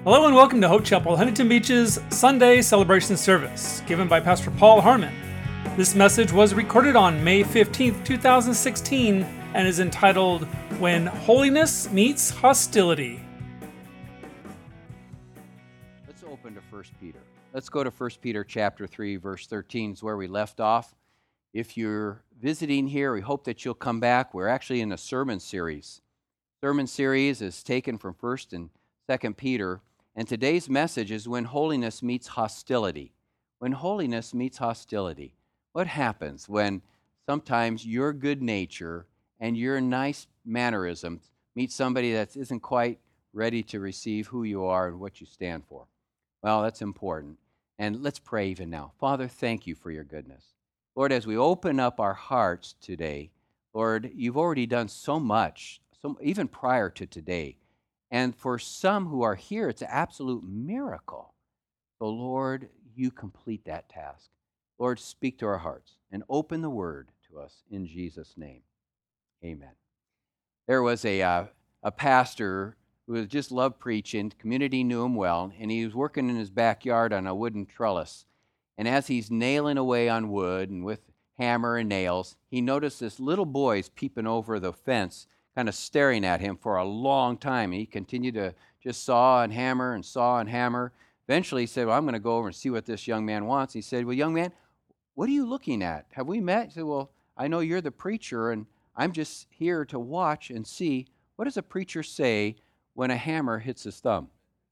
Hello and welcome to Hope Chapel, Huntington Beach's Sunday celebration service, given by Pastor Paul Harmon. This message was recorded on May 15th, 2016, and is entitled, When Holiness Meets Hostility. Let's open to 1 Peter. Let's go to 1 Peter chapter 3, verse 13 is where we left off. If you're visiting here, we hope that you'll come back. We're actually in a sermon series. Sermon series is taken from 1st and 2nd Peter. And today's message is when holiness meets hostility. When holiness meets hostility. What happens when sometimes your good nature and your nice mannerisms meet somebody that isn't quite ready to receive who you are and what you stand for? Well, that's important. And let's pray even now. Father, thank you for your goodness. Lord, as we open up our hearts today, Lord, you've already done so much, even prior to today. And for some who are here, it's an absolute miracle. So, Lord, you complete that task. Lord, speak to our hearts and open the word to us in Jesus' name. Amen. There was a pastor who just loved preaching. The community knew him well, and he was working in his backyard on a wooden trellis. And as he's nailing away on wood and with hammer and nails, he noticed this little boy's peeping over the fence, kind of staring at him for a long time. He continued to just saw and hammer and saw and hammer. Eventually he said, well, I'm going to go over and see what this young man wants. He said, well, young man, what are you looking at? Have we met? He said, well, I know you're the preacher, and I'm just here to watch and see, what does a preacher say when a hammer hits his thumb?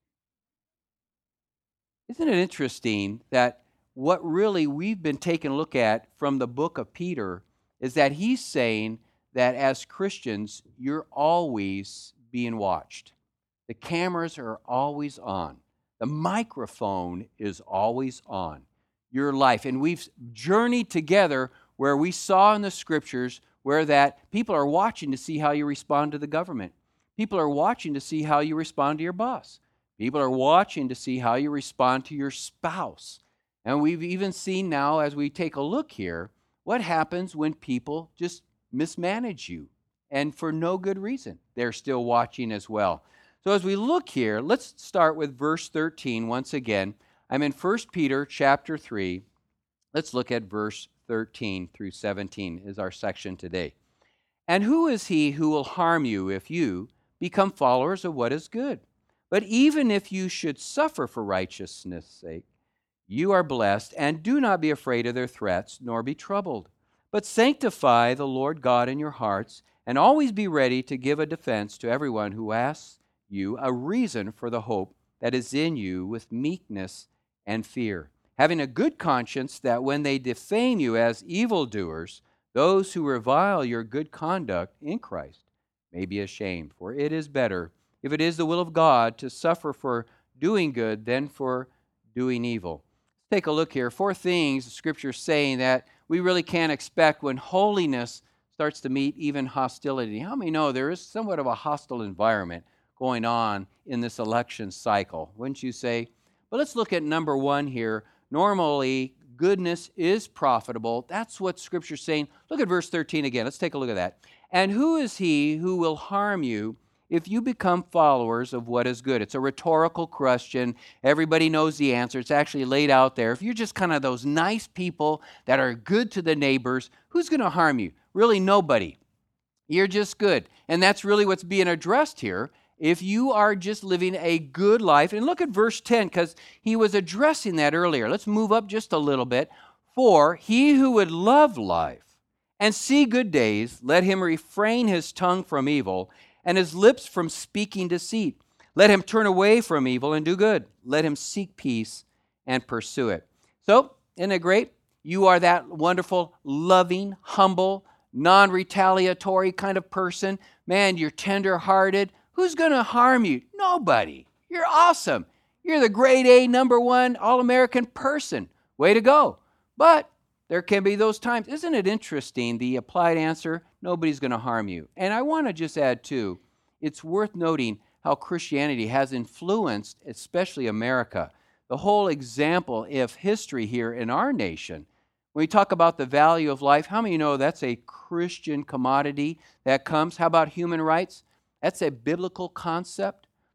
Isn't it interesting that what really we've been taking a look at from the book of Peter is that he's saying that as Christians, you're always being watched. The cameras are always on. The microphone is always on your life. And we've journeyed together where we saw in the scriptures where that people are watching to see how you respond to the government. People are watching to see how you respond to your boss. People are watching to see how you respond to your spouse. And we've even seen now, as we take a look here, what happens when people just mismanage you, and for no good reason. They're still watching as well. So as we look here, let's start with verse 13 once again. I'm in 1 Peter chapter 3. Let's look at verse 13 through 17 is our section today. And who is he who will harm you if you become followers of what is good? But even if you should suffer for righteousness' sake, you are blessed, and do not be afraid of their threats, nor be troubled. But sanctify the Lord God in your hearts, and always be ready to give a defense to everyone who asks you a reason for the hope that is in you with meekness and fear, having a good conscience that when they defame you as evildoers, those who revile your good conduct in Christ may be ashamed. For it is better, if it is the will of God, to suffer for doing good than for doing evil. Let's take a look here. 4 things the Scripture is saying that we really can't expect when holiness starts to meet even hostility. How many know there is somewhat of a hostile environment going on in this election cycle? Wouldn't you say? But let's look at number 1 here. Normally, goodness is profitable. That's what Scripture's saying. Look at verse 13 again. Let's take a look at that. And who is he who will harm you if you become followers of what is good? It's a rhetorical question. Everybody knows the answer. It's actually laid out there. If you're just kind of those nice people that are good to the neighbors, who's going to harm you? Really, nobody. You're just good. And that's really what's being addressed here. If you are just living a good life, and look at verse 10, because he was addressing that earlier. Let's move up just a little bit. For he who would love life and see good days, let him refrain his tongue from evil, and his lips from speaking deceit. Let him turn away from evil and do good. Let him seek peace and pursue it. So, isn't it great? You are that wonderful, loving, humble, non-retaliatory kind of person. Man, you're tender-hearted. Who's going to harm you? Nobody. You're awesome. You're the grade A, number 1, all-American person. Way to go. But there can be those times. Isn't it interesting, the applied answer? Nobody's going to harm you. And I want to just add, too, it's worth noting how Christianity has influenced, especially America. The whole example of history here in our nation. When we talk about the value of life, how many know that's a Christian commodity that comes? How about human rights? That's a biblical concept.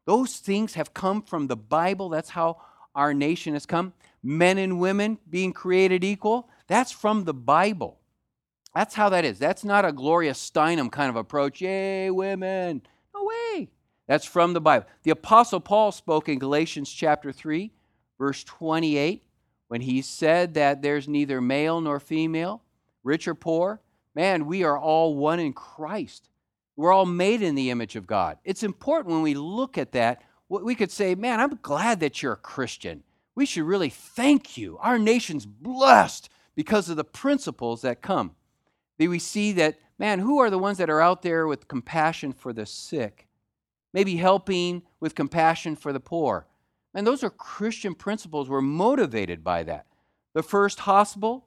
Those things have come from the Bible. That's how our nation has come. Men and women being created equal, that's from the Bible. That's how that is. That's not a Gloria Steinem kind of approach. Yay, women. No way. That's from the Bible. The Apostle Paul spoke in Galatians chapter 3, verse 28, when he said that there's neither male nor female, rich or poor. Man, we are all one in Christ. We're all made in the image of God. It's important when we look at that, we could say, man, I'm glad that you're a Christian. We should really thank you. Our nation's blessed because of the principles that come. We see that, man, who are the ones that are out there with compassion for the sick? Maybe helping with compassion for the poor. And those are Christian principles. We're motivated by that. The first hospital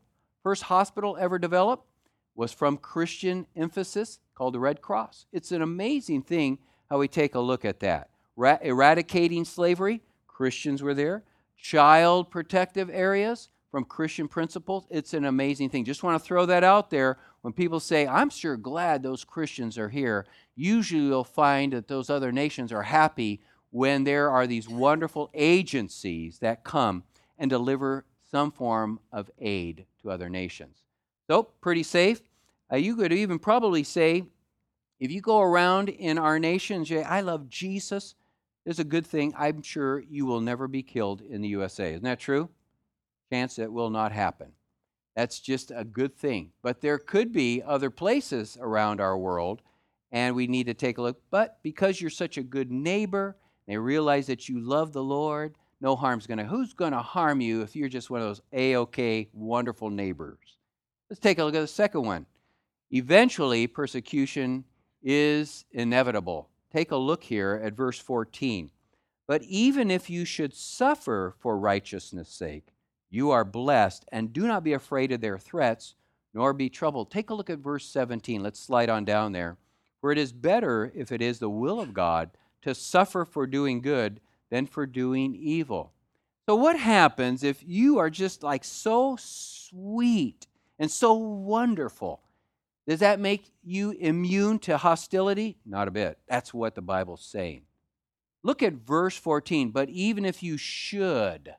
ever developed was from Christian emphasis called the Red Cross. It's an amazing thing how we take a look at that. Eradicating slavery, Christians were there. Child protective areas from Christian principles, it's an amazing thing. Just want to throw that out there. When people say, I'm sure glad those Christians are here, usually you'll find that those other nations are happy when there are these wonderful agencies that come and deliver some form of aid to other nations. So, pretty safe. You could even probably say, if you go around in our nation and say, I love Jesus, there's a good thing. I'm sure you will never be killed in the USA. Isn't that true? Chance that will not happen. That's just a good thing. But there could be other places around our world, and we need to take a look. But because you're such a good neighbor, they realize that you love the Lord, no harm's going to. Who's going to harm you if you're just one of those A-OK, wonderful neighbors? Let's take a look at the second one. Eventually, persecution is inevitable. Take a look here at verse 14. But even if you should suffer for righteousness' sake, you are blessed, and do not be afraid of their threats, nor be troubled. Take a look at verse 17. Let's slide on down there. For it is better, if it is the will of God, to suffer for doing good than for doing evil. So what happens if you are just like so sweet and so wonderful? Does that make you immune to hostility? Not a bit. That's what the Bible's saying. Look at verse 14. But even if you should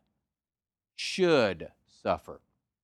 suffer.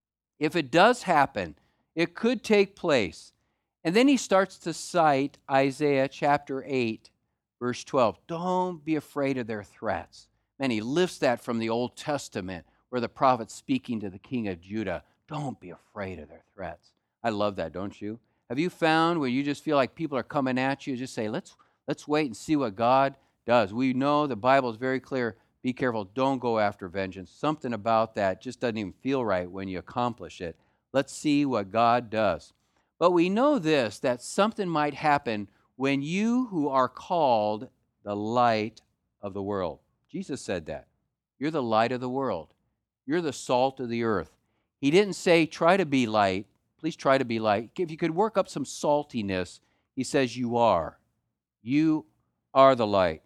If it does happen, it could take place. And then he starts to cite Isaiah chapter 8, verse 12. Don't be afraid of their threats. Man, he lifts that from the Old Testament where the prophet's speaking to the king of Judah. Don't be afraid of their threats. I love that, don't you? Have you found where you just feel like people are coming at you, just say, let's wait and see what God does. We know the Bible is very clear. Be careful. Don't go after vengeance. Something about that just doesn't even feel right when you accomplish it. Let's see what God does. But we know this, that something might happen when you who are called the light of the world. Jesus said that. You're the light of the world. You're the salt of the earth. He didn't say try to be light. Please try to be light. If you could work up some saltiness, he says you are. You are the light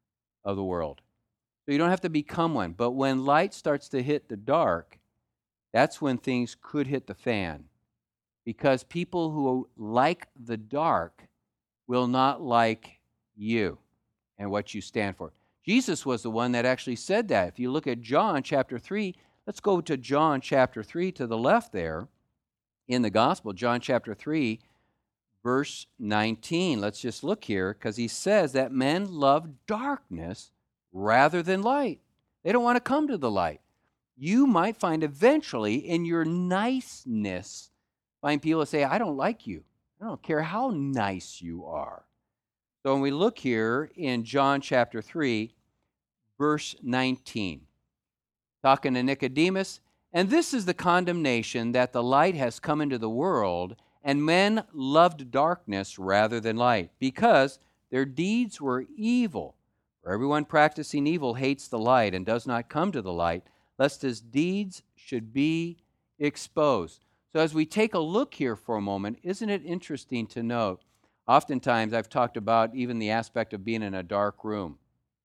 of the world. So you don't have to become one. But when light starts to hit the dark, that's when things could hit the fan. Because people who like the dark will not like you and what you stand for. Jesus was the one that actually said that. If you look at John chapter 3, let's go to John chapter 3 to the left there in the gospel. John chapter 3, verse 19. Let's just look here because he says that men love darkness rather than light. They don't want to come to the light. You might find eventually in your niceness, find people that say, I don't like you. I don't care how nice you are. So when we look here in John chapter 3, verse 19, talking to Nicodemus, and this is the condemnation that the light has come into the world, and men loved darkness rather than light, because their deeds were evil. For everyone practicing evil hates the light and does not come to the light, lest his deeds should be exposed. So as we take a look here for a moment, isn't it interesting to note, oftentimes I've talked about even the aspect of being in a dark room.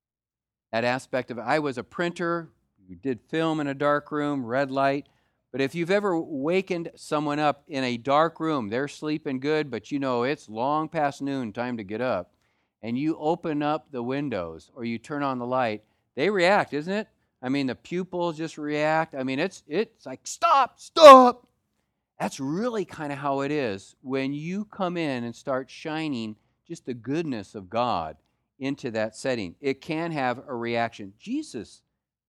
That aspect of, I was a printer, we did film in a dark room, red light, but if you've ever wakened someone up in a dark room, they're sleeping good, but you know it's long past noon, time to get up, and you open up the windows or you turn on the light, they react, isn't it? I mean, the pupils just react. I mean, it's like, stop, stop. That's really kind of how it is when you come in and start shining just the goodness of God into that setting. It can have a reaction. Jesus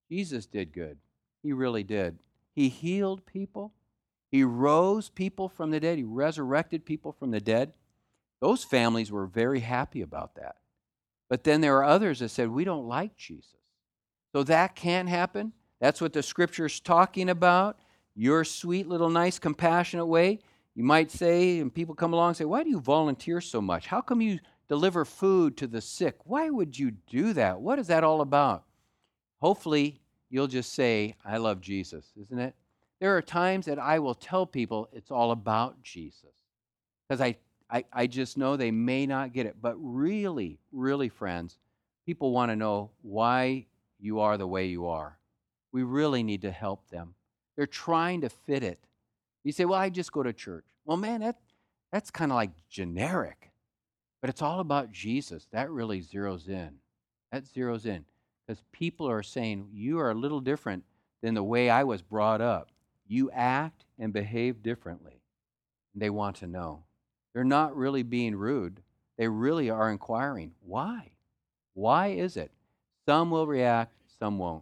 did good. He really did. He healed people. He rose people from the dead. He resurrected people from the dead. Those families were very happy about that. But then there are others that said, we don't like Jesus. So that can happen. That's what the Scripture's talking about. Your sweet little nice compassionate way. You might say, and people come along and say, why do you volunteer so much? How come you deliver food to the sick? Why would you do that? What is that all about? Hopefully, you'll just say, I love Jesus, isn't it? There are times that I will tell people it's all about Jesus. Because I just know they may not get it. But really, really, friends, people want to know why you are the way you are. We really need to help them. They're trying to fit it. You say, well, I just go to church. Well, man, that's kind of like generic. But it's all about Jesus. That really zeroes in. That zeroes in. Because people are saying, you are a little different than the way I was brought up. You act and behave differently. They want to know. They're not really being rude. They really are inquiring. Why? Why is it? Some will react, some won't.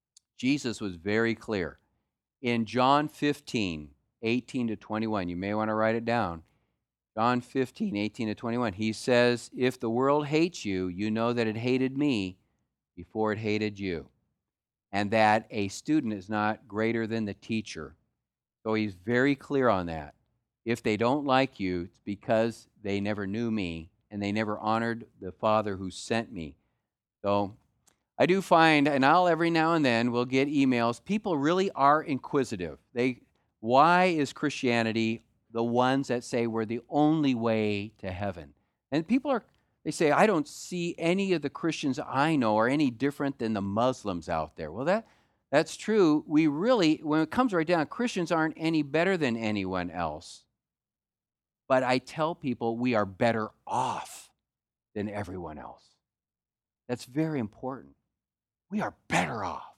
Jesus was very clear. In John 15, 18 to 21, you may want to write it down. John 15, 18 to 21, he says, if the world hates you, you know that it hated me before it hated you, and that a student is not greater than the teacher. So he's very clear on that. If they don't like you, it's because they never knew me, and they never honored the Father who sent me. So I do find, and I'll every now and then will get emails, people really are inquisitive. Why is Christianity the ones that say we're the only way to heaven? And they say, I don't see any of the Christians I know are any different than the Muslims out there. Well, that's true. We really, when it comes right down, Christians aren't any better than anyone else. But I tell people we are better off than everyone else. That's very important. We are better off.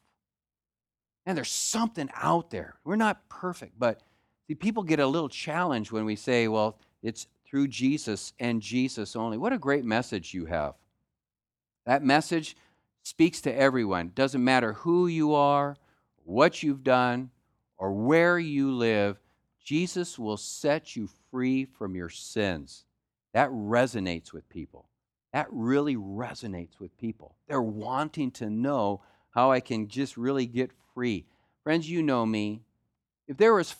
And there's something out there. We're not perfect, but see, people get a little challenged when we say, well, it's through Jesus and Jesus only. What a great message you have. That message speaks to everyone. Doesn't matter who you are, what you've done, or where you live. Jesus will set you free from your sins. That resonates with people. That really resonates with people. They're wanting to know how I can just really get free. Friends, you know me. If there was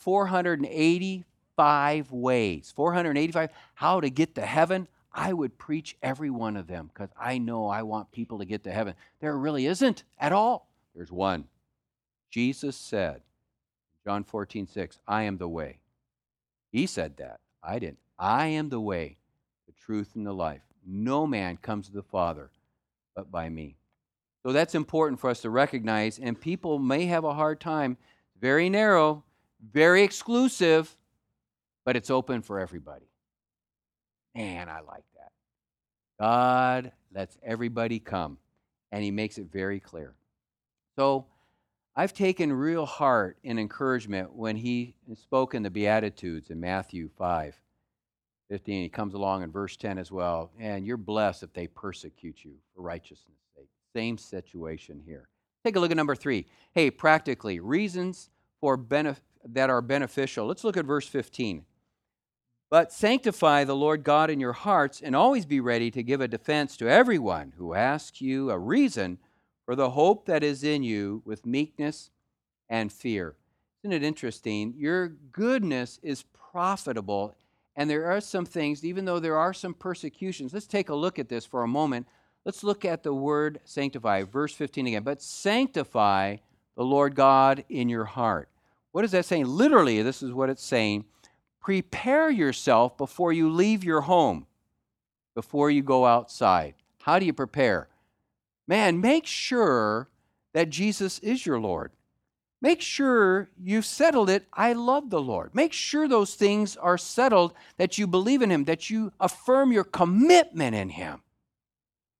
485 ways, how to get to heaven, I would preach every one of them because I know I want people to get to heaven. There really isn't at all. There's one. Jesus said, John 14:6, I am the way. He said that. I didn't. I am the way, the truth, and the life. No man comes to the Father but by me. So that's important for us to recognize, and people may have a hard time. Very narrow, very exclusive, but it's open for everybody. Man, I like that. God lets everybody come, and he makes it very clear. So I've taken real heart and encouragement when he spoke in the Beatitudes in Matthew 5:15. He comes along in verse 10 as well. And you're blessed if they persecute you for righteousness' sake. Same situation here. Take a look at number 3. Hey, practically, reasons that are beneficial. Let's look at verse 15. But sanctify the Lord God in your hearts, and always be ready to give a defense to everyone who asks you a reason for the hope that is in you with meekness and fear. Isn't it interesting? Your goodness is profitable, and there are some things, even though there are some persecutions. Let's take a look at this for a moment. Let's look at the word sanctify, verse 15 again. But sanctify the Lord God in your heart. What is that saying? Literally, this is what it's saying. Prepare yourself before you leave your home, before you go outside. How do you prepare? Man, make sure that Jesus is your Lord. Make sure you've settled it. I love the Lord. Make sure those things are settled, that you believe in him, that you affirm your commitment in him.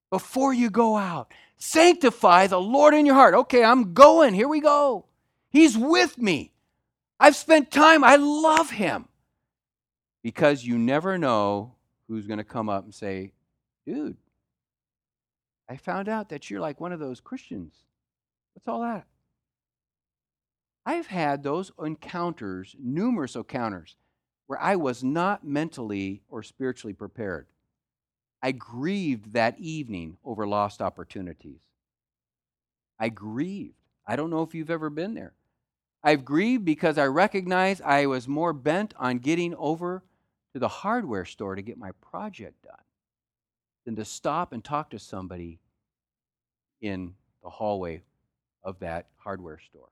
before you go out. Sanctify the Lord in your heart. Okay, I'm going. Here we go. He's with me. I've spent time. I love him. Because you never know who's going to come up and say, dude, I found out that you're like one of those Christians. What's all that? I've had those encounters, numerous encounters, where I was not mentally or spiritually prepared. I grieved that evening over lost opportunities. I grieved. I don't know if you've ever been there. I've grieved because I recognized I was more bent on getting over to the hardware store to get my project done than to stop and talk to somebody in the hallway of that hardware store.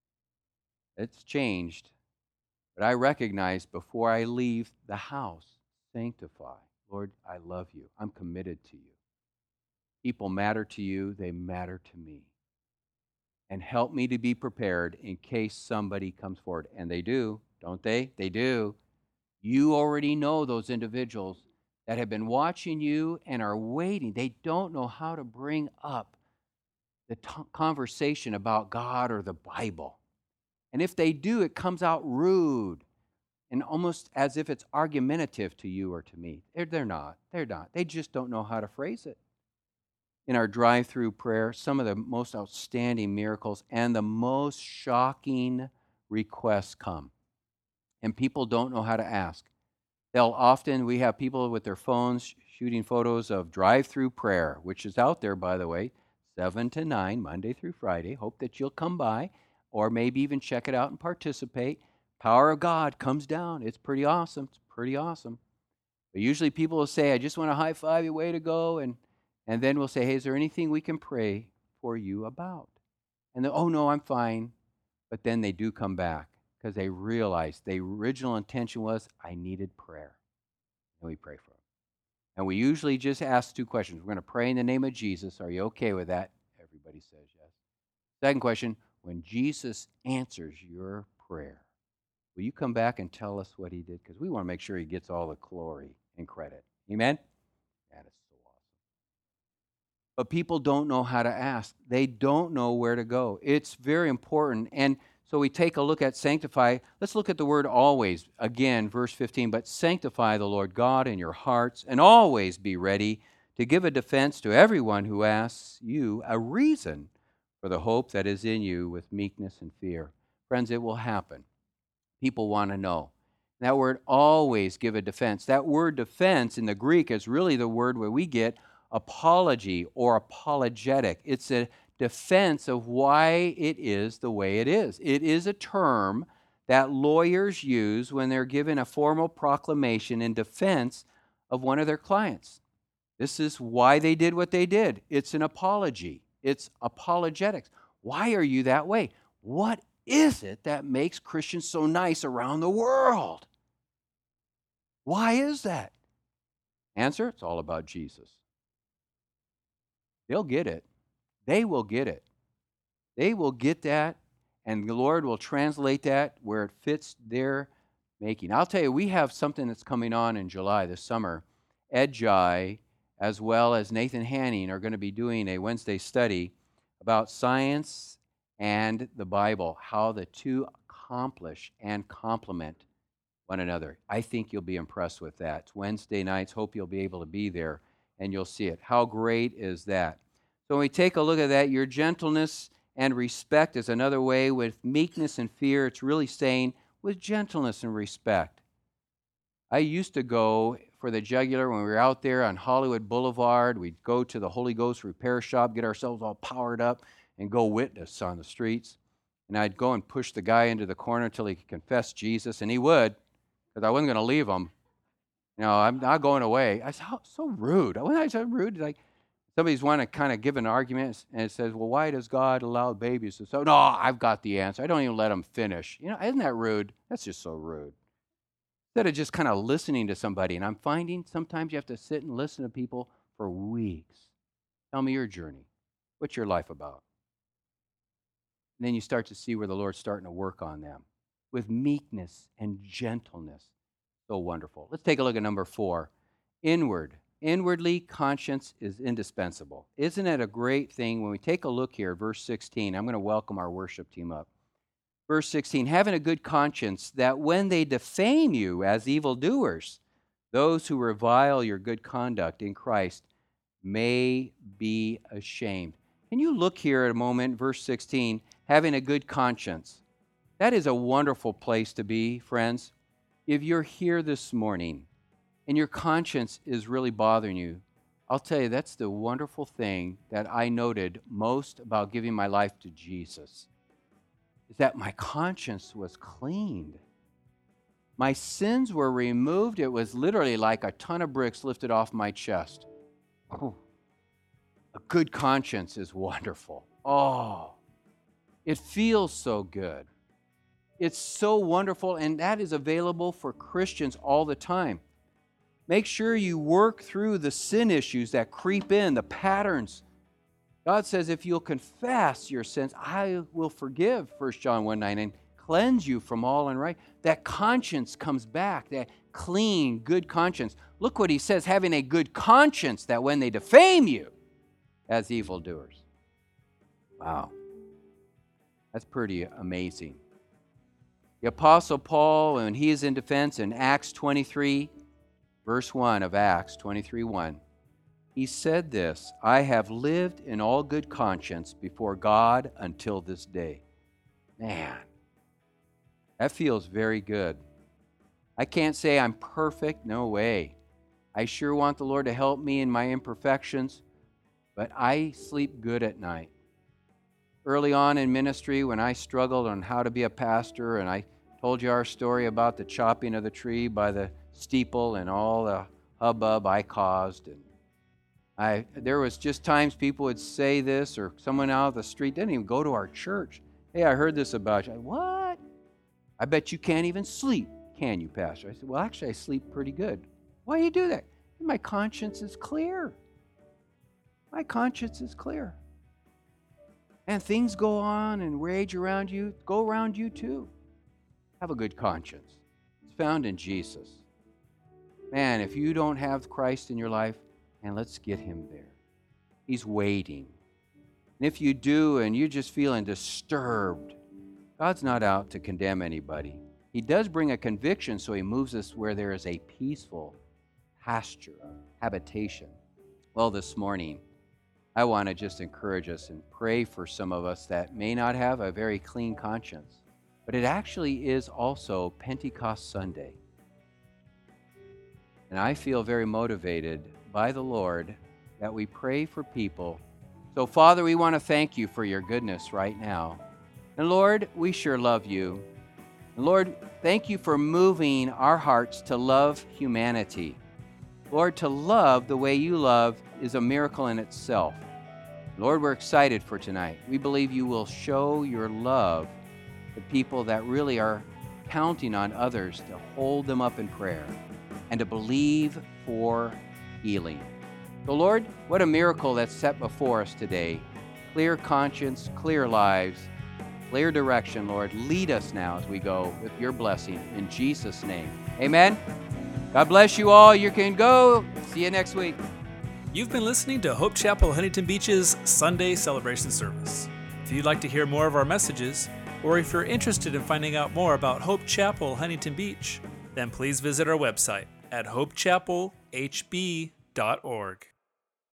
It's changed, but I recognize before I leave the house, sanctify. Lord, I love you. I'm committed to you. People matter to you. They matter to me. And help me to be prepared in case somebody comes forward. And they do, don't they? They do. You already know those individuals that have been watching you and are waiting. They don't know how to bring up the conversation about God or the Bible. And if they do, it comes out rude and almost as if it's argumentative to you or to me. They're not. They're not. They just don't know how to phrase it. In our drive-through prayer, some of the most outstanding miracles and the most shocking requests come. And people don't know how to ask. We have people with their phones shooting photos of drive-through prayer, which is out there, by the way, 7 to 9, Monday through Friday. Hope that you'll come by or maybe even check it out and participate. Power of God comes down. It's pretty awesome. It's pretty awesome. But usually people will say, I just want to high five you, way to go. And then we'll say, hey, is there anything we can pray for you about? And oh, no, I'm fine. But then they do come back because they realize the original intention was, I needed prayer. And we pray for them. And we usually just ask two questions. We're going to pray in the name of Jesus. Are you okay with that? Everybody says yes. Second question, when Jesus answers your prayer, will you come back and tell us what he did? Because we want to make sure he gets all the glory and credit. Amen? That is so awesome. But people don't know how to ask. They don't know where to go. It's very important. And so we take a look at sanctify. Let's look at the word always. Again, verse 15. But sanctify the Lord God in your hearts, and always be ready to give a defense to everyone who asks you a reason for the hope that is in you with meekness and fear. Friends, it will happen. People want to know. That word always give a defense. That word defense in the Greek is really the word where we get apology or apologetic. It's a defense of why it is the way it is. It is a term that lawyers use when they're given a formal proclamation in defense of one of their clients. This is why they did what they did. It's an apology. It's apologetics. Why are you that way? What is it that makes Christians so nice around the world? Why is that? Answer, it's all about Jesus. They'll get it. They will get it. They will get that, and the Lord will translate that where it fits their making. I'll tell you, we have something that's coming on in July this summer. Ed Jai, as well as Nathan Hanning, are going to be doing a Wednesday study about science and the Bible, how the two accomplish and complement one another. I think you'll be impressed with that. It's Wednesday nights. Hope you'll be able to be there, and you'll see it. How great is that? So when we take a look at that, your gentleness and respect is another way. With meekness and fear, it's really saying with gentleness and respect. I used to go for the jugular when we were out there on Hollywood Boulevard. We'd go to the Holy Ghost repair shop, get ourselves all powered up, and go witness on the streets. And I'd go and push the guy into the corner until he could confess Jesus, and he would, because I wasn't going to leave him. You know, I'm not going away. I said, oh, so rude. When I said rude, like somebody's want to kind of give an argument, and it says, well, why does God allow babies to so? No, I've got the answer. I don't even let them finish. You know, isn't that rude? That's just so rude. Instead of just kind of listening to somebody, and I'm finding sometimes you have to sit and listen to people for weeks. Tell me your journey. What's your life about? And then you start to see where the Lord's starting to work on them with meekness and gentleness. So wonderful. Let's take a look at number 4. Inward Inwardly, conscience is indispensable. Isn't it a great thing when we take a look here, verse 16? I'm going to welcome our worship team up. Verse 16, having a good conscience, that when they defame you as evildoers, those who revile your good conduct in Christ may be ashamed. Can you look here at a moment, verse 16, having a good conscience? That is a wonderful place to be, friends. If you're here this morning and your conscience is really bothering you, I'll tell you, that's the wonderful thing that I noted most about giving my life to Jesus, is that my conscience was cleaned. My sins were removed. It was literally like a ton of bricks lifted off my chest. Oh, a good conscience is wonderful. Oh, it feels so good. It's so wonderful, and that is available for Christians all the time. Make sure you work through the sin issues that creep in, the patterns. God says if you'll confess your sins, I will forgive, 1 John 1:9, and cleanse you from all unrighteousness. That conscience comes back, that clean, good conscience. Look what he says, having a good conscience, that when they defame you as evildoers. Wow. That's pretty amazing. The Apostle Paul, when he is in defense in Acts 23, verse 1 of Acts 23:1, he said this, I have lived in all good conscience before God until this day. Man, that feels very good. I can't say I'm perfect, no way. I sure want the Lord to help me in my imperfections, but I sleep good at night. Early on in ministry, when I struggled on how to be a pastor, and I told you our story about the chopping of the tree by the steeple and all the hubbub I caused, and there was just times people would say this, or someone out of the street didn't even go to our church. Hey, I heard this about you. What? I bet you can't even sleep, can you, Pastor? I said, well, actually, I sleep pretty good. Why do you do that? My conscience is clear. My conscience is clear. And things go on and rage around you. Go around you too. Have a good conscience. It's found in Jesus. Man, if you don't have Christ in your life, man, let's get him there. He's waiting. And if you do and you're just feeling disturbed, God's not out to condemn anybody. He does bring a conviction, so he moves us where there is a peaceful pasture, habitation. Well, this morning, I want to just encourage us and pray for some of us that may not have a very clean conscience. But it actually is also Pentecost Sunday. And I feel very motivated by the Lord that we pray for people. So, Father, we want to thank you for your goodness right now. And Lord, we sure love you. And Lord, thank you for moving our hearts to love humanity. Lord, to love the way you love is a miracle in itself. Lord, we're excited for tonight. We believe you will show your love to people that really are counting on others to hold them up in prayer and to believe for healing. So, Lord, what a miracle that's set before us today. Clear conscience, clear lives, clear direction, Lord. Lead us now as we go with your blessing in Jesus' name. Amen. God bless you all. You can go. See you next week. You've been listening to Hope Chapel Huntington Beach's Sunday celebration service. If you'd like to hear more of our messages, or if you're interested in finding out more about Hope Chapel Huntington Beach, then please visit our website at hopechapelhb.org.